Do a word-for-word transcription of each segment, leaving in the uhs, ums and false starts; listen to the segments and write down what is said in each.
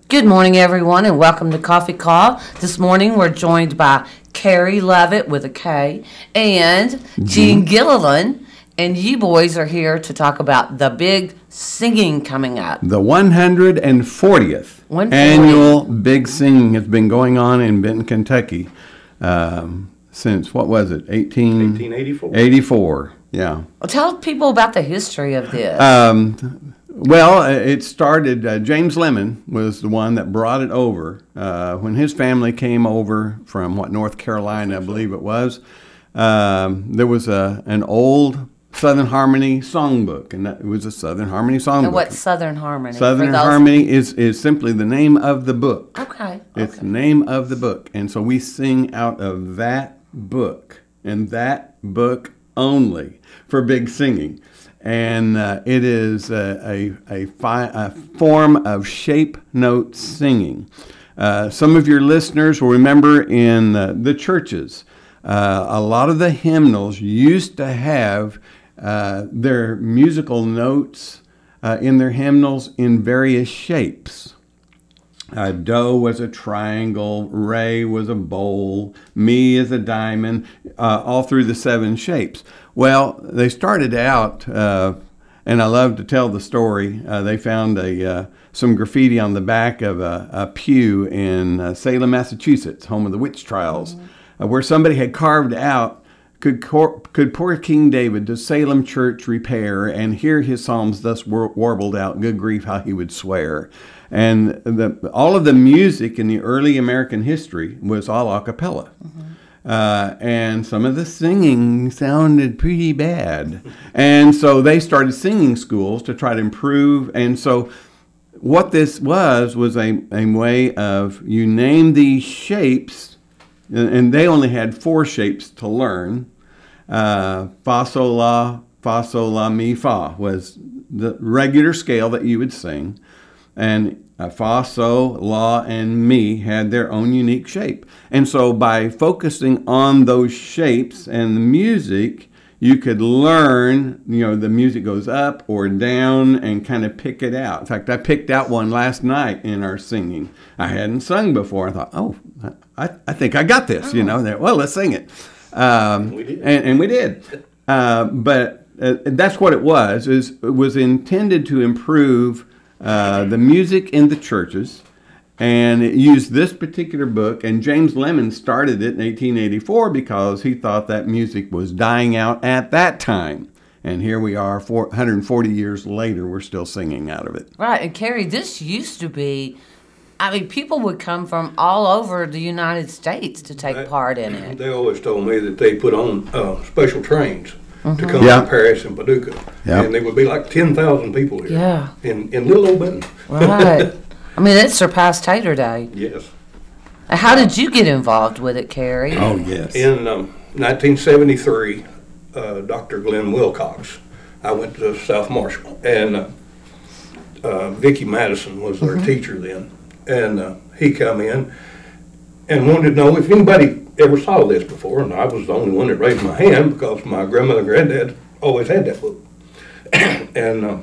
Good morning, everyone, and welcome to Coffee Call. This morning, we're joined by Carrie Lovett with a K and Gene Gilliland, and you boys are here to talk about the big singing coming up. The one hundred fortieth one hundred forty. annual Big Singing has been going on in Benton, Kentucky um, since, what was it, eighteen eighteen eighty-four. eighty-four, yeah. Well, tell people about the history of this. Um, well, it started, uh, James Lemon was the one that brought it over. Uh, when his family came over from, what, North Carolina, I believe it was, um, there was a an old Southern Harmony songbook, and that, it was a Southern Harmony songbook. and what's Southern Harmony? Southern for those- Harmony is, is simply the name of the book. Okay. It's okay. the name of the book. And so we sing out of that book and that book only for big singing. And uh, it is a, a, a, fi- a form of shape note singing. Uh, some of your listeners will remember in uh, the churches, uh, a lot of the hymnals used to have uh, their musical notes uh, in their hymnals in various shapes. Uh, Do was a triangle, Re was a bowl, Mi is a diamond, uh, all through the seven shapes. Well, they started out, uh, and I love to tell the story. Uh, they found a uh, some graffiti on the back of a, a pew in uh, Salem, Massachusetts, home of the witch trials, mm-hmm. uh, where somebody had carved out, Could, cor- could poor King David to Salem church repair and hear his psalms thus war- warbled out, good grief, how he would swear. And the, all of the music in the early American history was all a cappella. Mm-hmm. Uh, and some of the singing sounded pretty bad. And so they started singing schools to try to improve. And so what this was, was a, a way of, you name these shapes, and they only had four shapes to learn. Uh, fa, sol, la, fa, sol, la, mi, fa was the regular scale that you would sing. And uh, fa, sol, la, and mi had their own unique shape. And so by focusing on those shapes and the music, you could learn, you know, the music goes up or down and kind of pick it out. In fact, I picked out one last night in our singing. I hadn't sung before. I thought, oh, I, I think I got this, oh. you know. Well, let's sing it. Um, we did. And, and we did. Uh, but uh, that's what it was. Is it was intended to improve uh, the music in the churches. And it used this particular book, and James Lemon started it in eighteen eighty-four because he thought that music was dying out at that time. And here we are, four hundred forty years later, we're still singing out of it. Right, and Carrie, this used to be, I mean, people would come from all over the United States to take They- part in it. They always told me that they put on uh, special trains Mm-hmm. to come Yeah. to Paris and Paducah. Yeah. And there would be like ten thousand people here. Yeah. In, in little old Benton. Right. I mean, it surpassed Tater Day. Yes. How did you get involved with it, Carrie? Oh, yes. In um, nineteen seventy-three, uh, Doctor Glenn Wilcox, I went to South Marshall, and uh, uh, Vicki Madison was their Mm-hmm. teacher then. And uh, he come in and wanted to know if anybody ever saw this before, and I was the only one that raised my hand because my grandmother and granddad always had that book. and uh,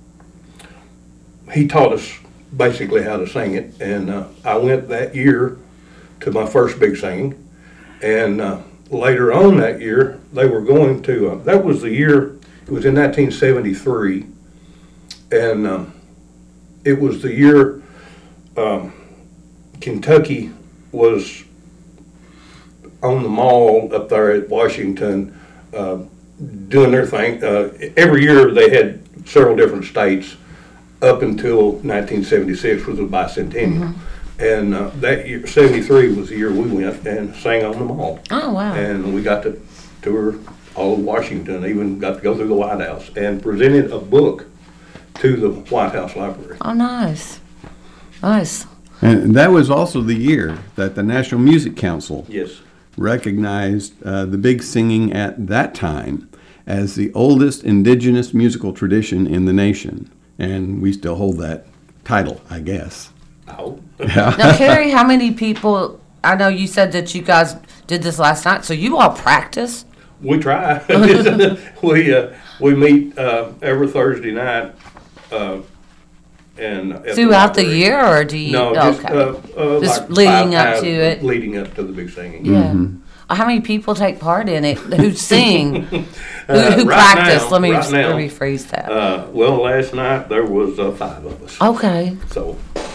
he taught us basically how to sing it, and uh, I went that year to my first big singing, and uh, later on that year they were going to, uh, that was the year, it was in nineteen seventy-three, and um, it was the year um, Kentucky was on the mall up there at Washington uh, doing their thing. Uh, every year they had several different states up until nineteen seventy-six was the bicentennial. Mm-hmm. And uh, that year, seventy-three was the year we went and sang on the mall. Oh, wow. And we got to tour all of Washington, even got to go through the White House and presented a book to the White House Library. Oh, nice. Nice. And that was also the year that the National Music Council Yes. recognized uh, the big singing at that time as the oldest indigenous musical tradition in the nation. And we still hold that title, I guess. I hope. Now, Carrie, how many people, I know you said that you guys did this last night, so you all practice? We try. we uh, we meet uh, every Thursday night, uh, and at Throughout the library. year, or do you? No, oh, just, okay. uh, uh, Just like leading five up times to it. Leading up to the big singing. Yeah. How many people take part in it? Who sing? who Uh, who right practice? now- Let me right just now, rephrase that. Uh, well, last night there was uh, five of us, okay. so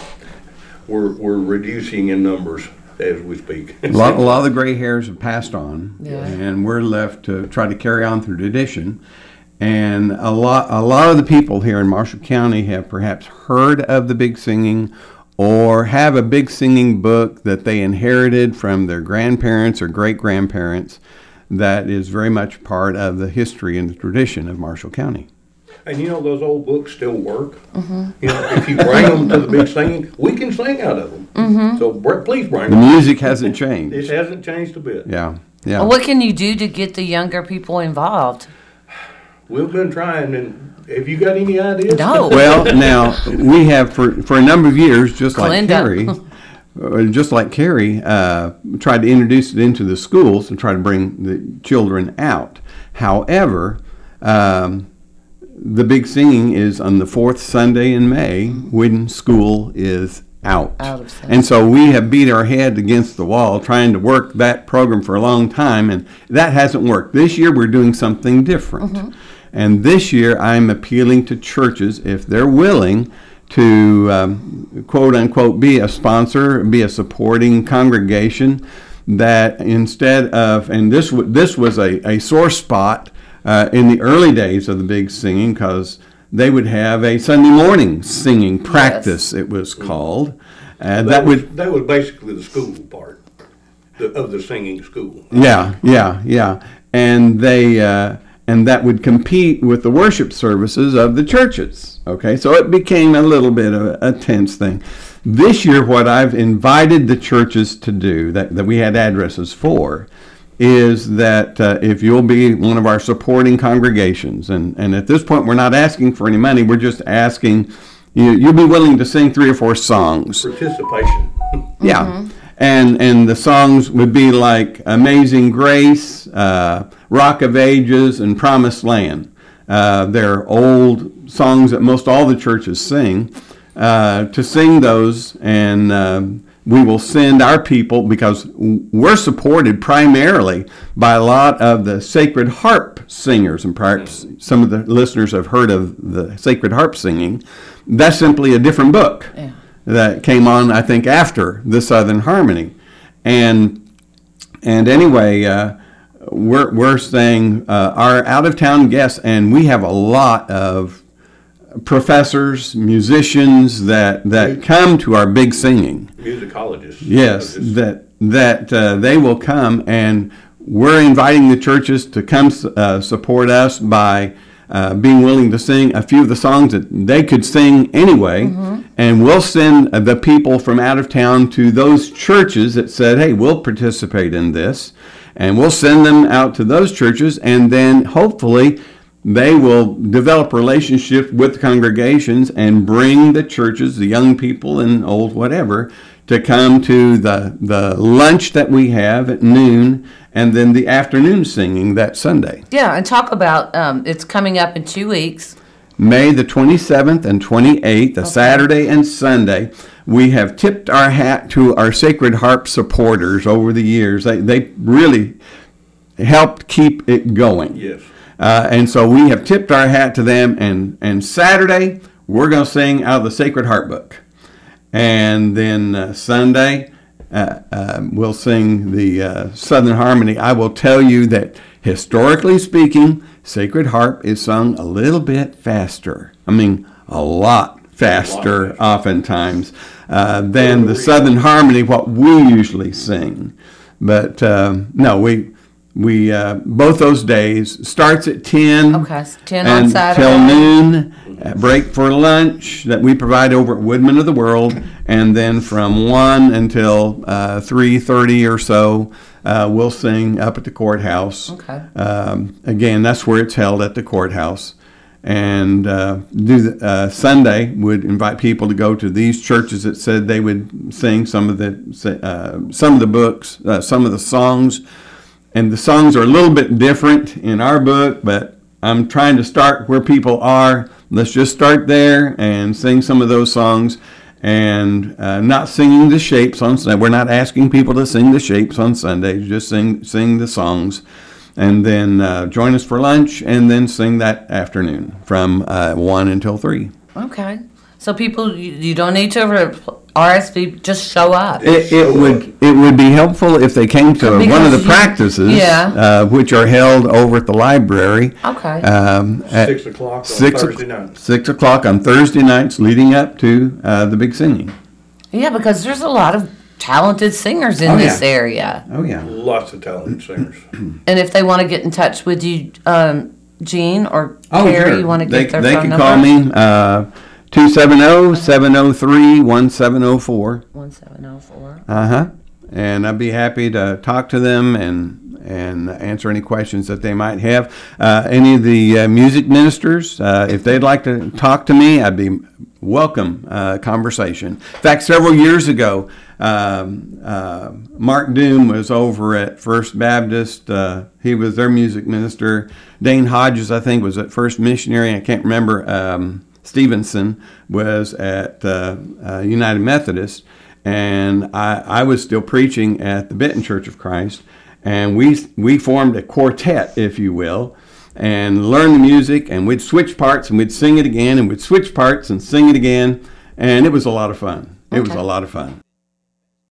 we're we're reducing in numbers as we speak. A lot, a lot of the gray hairs have passed on, Yeah. and we're left to try to carry on through tradition. And a lot, a lot of the people here in Marshall County have perhaps heard of the big singing, or have a big singing book that they inherited from their grandparents or great grandparents. That is very much part of the history and the tradition of Marshall County. And you know, those old books still work. Mm-hmm. You know, if you bring them to the big singing, we can sing out of them. Mm-hmm. So br- please bring The them. music hasn't changed. It hasn't changed a bit. Yeah, yeah. Well, what can you do to get the younger people involved? We've been trying, and have you got any ideas? No. Well, now, we have for, for a number of years, just like Glenda. Carrie, uh, just like Carrie, uh, tried to introduce it into the schools and try to bring the children out. However, um, the big singing is on the fourth Sunday in May when school is out. Out of session. And so we have beat our head against the wall trying to work that program for a long time, and that hasn't worked. This year we're doing something different. Mm-hmm. And this year I'm appealing to churches, if they're willing to um, quote unquote be a sponsor, be a supporting congregation, that instead of, and this, w- this was a, a sore spot uh, in the early days of the big singing, because they would have a Sunday morning singing practice, it was called. Uh, That, that was, would, that was basically the school part the, of the singing school. yeah, yeah, yeah. And they, uh, and that would compete with the worship services of the churches. Okay, so it became a little bit of a, a tense thing. This year, what I've invited the churches to do, that, that we had addresses for, is that uh, if you'll be one of our supporting congregations, and, and at this point we're not asking for any money, we're just asking you, you'll be willing to sing three or four songs. Participation. Yeah. And and the songs would be like Amazing Grace, uh, Rock of Ages, and Promised Land. Uh, they're old songs that most all the churches sing. Uh, to sing those, and um, we will send our people, because we're supported primarily by a lot of the Sacred Harp singers, and perhaps some of the listeners have heard of the Sacred Harp singing. That's simply a different book. Yeah. That came on, I think, after the Southern Harmony, and and anyway, uh, we're we're saying uh, our out of town guests, and we have a lot of professors, musicians that that come to our big singing. Musicologists. Yes, Uh, just- that that uh, they will come, and we're inviting the churches to come uh, support us by uh, being willing to sing a few of the songs that they could sing anyway, and we'll send uh, the people from out of town to those churches that said, hey, we'll participate in this, and we'll send them out to those churches, and then hopefully they will develop relationships with congregations and bring the churches, the young people and old whatever, to come to the, the lunch that we have at noon, and then the afternoon singing that Sunday. Yeah, and talk about um, it's coming up in two weeks. May the twenty-seventh and twenty-eighth, a Saturday and Sunday. We have tipped our hat to our Sacred Harp supporters over the years. They, they really helped keep it going. Yes. Uh, and so we have tipped our hat to them, and, and Saturday we're going to sing out of the Sacred Harp book. And then uh, Sunday uh, uh, we'll sing the uh, Southern Harmony. I will tell you that historically speaking, Sacred Harp is sung a little bit faster. I mean, a lot faster, faster. oftentimes, uh, than the Southern Harmony, what we usually sing. But um, no, we we uh, both those days starts at ten. Okay, so ten on and Saturday. till noon. Uh, break for lunch that we provide over at Woodman of the World, and then from one until uh, three thirty or so, uh, we'll sing up at the courthouse. Okay. Um, again, that's where it's held, at the courthouse. And uh, do the, uh, Sunday would invite people to go to these churches that said they would sing some of the uh, some of the books, uh, some of the songs, and the songs are a little bit different in our book, but I'm trying to start where people are. let's just start there and sing some of those songs. And uh, not singing the shapes on Sunday. We're not asking people to sing the shapes on Sundays. Just sing sing the songs. And then uh, join us for lunch, and then sing that afternoon from uh, one until three. Okay. So people, you, you don't need to R S V P, just show up. It, it would it would be helpful if they came to Because one of the you- practices, yeah. uh, which are held over at the library. Okay. Um, at Six o'clock on six o- Thursday night. Six o'clock on Thursday nights, leading up to uh, the big singing. Yeah, because there's a lot of talented singers in Oh, this yeah. area. Oh yeah. Lots of talented singers. And if they want to get in touch with you, um, Gene or Oh, Carrie, sure. you want to they, get their they phone can number? call me uh, two seven zero, seven zero three, one seven zero four. one seven zero four. Uh-huh. And I'd be happy to talk to them and and answer any questions that they might have. Uh, any of the uh, music ministers, uh, if they'd like to talk to me, I'd be welcome uh, conversation. In fact, several years ago, um, uh, Mark Doom was over at First Baptist. Uh, he was their music minister. Dane Hodges, I think, was at First Missionary. I can't remember. Um, Stevenson was at uh, uh, United Methodist. And I, I was still preaching at the Benton Church of Christ, and we we formed a quartet, if you will, and learned the music, and we'd switch parts, and we'd sing it again, and we'd switch parts and sing it again, and it was a lot of fun. It was Okay. a lot of fun.